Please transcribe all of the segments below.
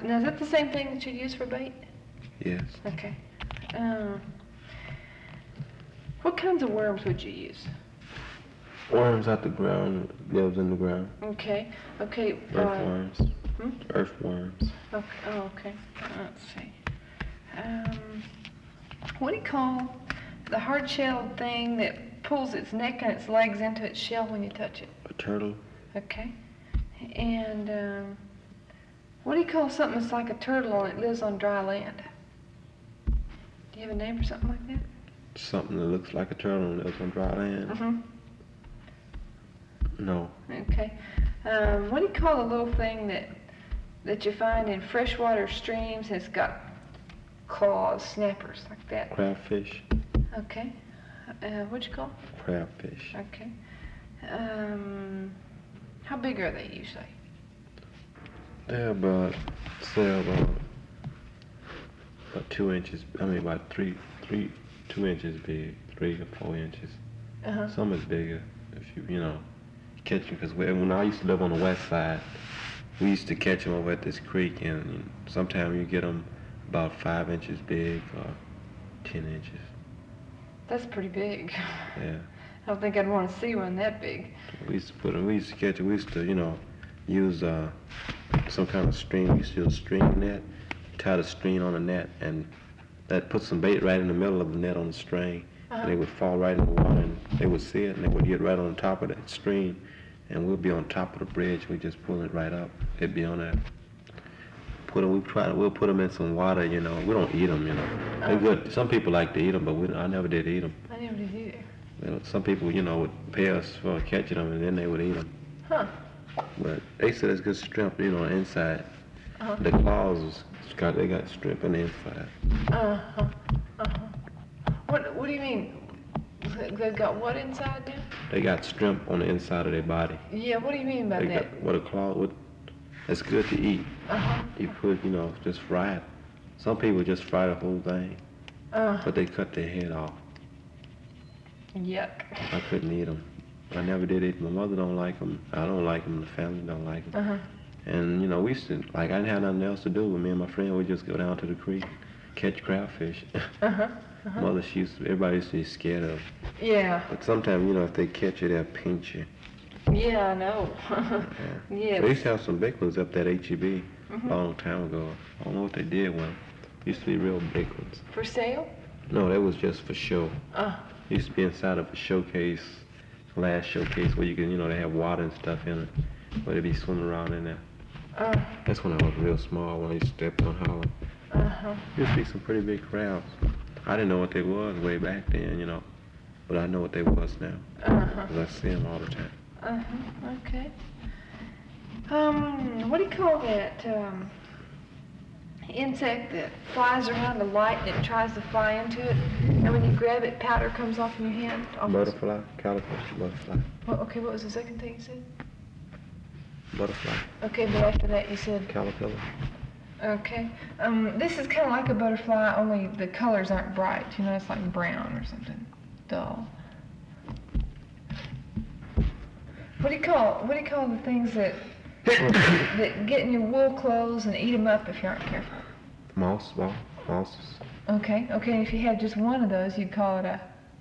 Now, is that the same thing that you use for bait? Yes. Okay. What kinds of worms would you use? Worms out the ground, lives in the ground. Okay. Earthworms. Hmm? Earthworms. Okay. Oh, okay. Let's see. What do you call the hard-shelled thing that pulls its neck and its legs into its shell when you touch it? A turtle. Okay. And what do you call something that's like a turtle and it lives on dry land? Do you have a name for something like that? Something that looks like a turtle and lives on dry land. Mm-hmm. No. Okay. What do you call the little thing that you find in freshwater streams and it's got claws, snappers like that? Crabfish. Okay. What'd you call it? Crabfish. Okay. How big are they usually? They're about 2 inches. I mean, about 2 inches big, 3 or 4 inches. Uh-huh. Some is bigger if you catch them. Because when I used to live on the west side, we used to catch them over at this creek, and sometimes you get them about 5 inches big or 10 inches. That's pretty big. Yeah. I don't think I'd want to see one that big. We used to catch it. We used to, use some kind of string. We used to use a string net, tie the string on the net, and that put some bait right in the middle of the net on the string. Uh-huh. And they would fall right in the water, and they would see it, and they would get right on top of that string, and we'll be on top of the bridge. We just pull it right up. It'd be on there. We'll put them in some water. We don't eat them. They're good. Some people like to eat them, but I never did eat them. I never did either. Some people, would pay us for catching them, and then they would eat them. Huh. But they said it's good shrimp, inside. Uh-huh. The claws, they got shrimp in the inside. Uh-huh. Uh-huh. What do you mean? They've got what inside there? They got shrimp on the inside of their body. Yeah, what do you mean by that? What a claw would. It's good to eat. Uh-huh. You put, just fry it. Some people just fry the whole thing, but they cut their head off. Yuck. I couldn't eat them. I never did eat them. My mother don't like them. I don't like them. The family don't like them. Uh-huh. And, we used to, I didn't have nothing else to do. Me and my friend would just go down to the creek, catch crayfish. Uh-huh. Uh-huh. Mother, everybody used to be scared of. Yeah. But sometimes, if they catch you, they'll pinch you. Yeah, I know. Yeah. They used to have some big ones up at HEB a long time ago. I don't know what they did with them. Used to be real big ones. For sale? No, that was just for show. Uh. Used to be inside of a showcase, glass showcase where you can, they have water and stuff in it, where they be swimming around in there. That's when I was real small, when I used to step on Holland. Uh-huh. Used to be some pretty big crabs. I didn't know what they was way back then, but I know what they was now. Uh-huh. 'Cause I see them all the time. Uh-huh. Okay. What do you call that insect that flies around the light and it tries to fly into it, and when you grab it, powder comes off in your hand? Almost. Butterfly, calico butterfly. Well, okay, what was the second thing you said? Butterfly. Okay, but after that you said? Caterpillar. Okay. This is kind of like a butterfly, only the colors aren't bright. It's like brown or something dull. What do you call the things that get in your wool clothes and eat them up if you aren't careful? Mosses. Okay. If you had just one of those, you'd call it a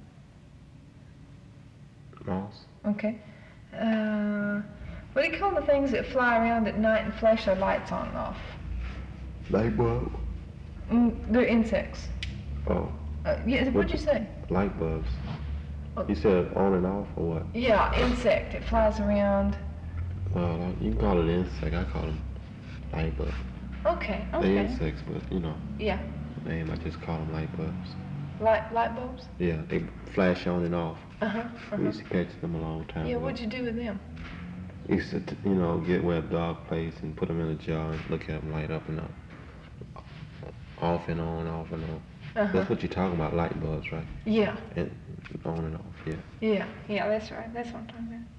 mouse. Okay. What do you call the things that fly around at night and flash their lights on and off? Light bulb. They're insects. Oh. Yeah. What'd you say? Light bulbs. You said on and off or what? Yeah, insect. It flies around. Well, you can call it insect. I call them light bulbs. Okay. They're insects, but Yeah. Name, I just call them light bulbs. Light bulbs? Yeah, they flash on and off. We used to catch them a long time ago. Yeah, what'd you do with them? Used to, get where a dog plays and put them in a jar and look at them light up and up. Off and on, off and on. That's what you're talking about, light bulbs, right? Yeah. And on and off, yeah. Yeah, that's right. That's what I'm talking about.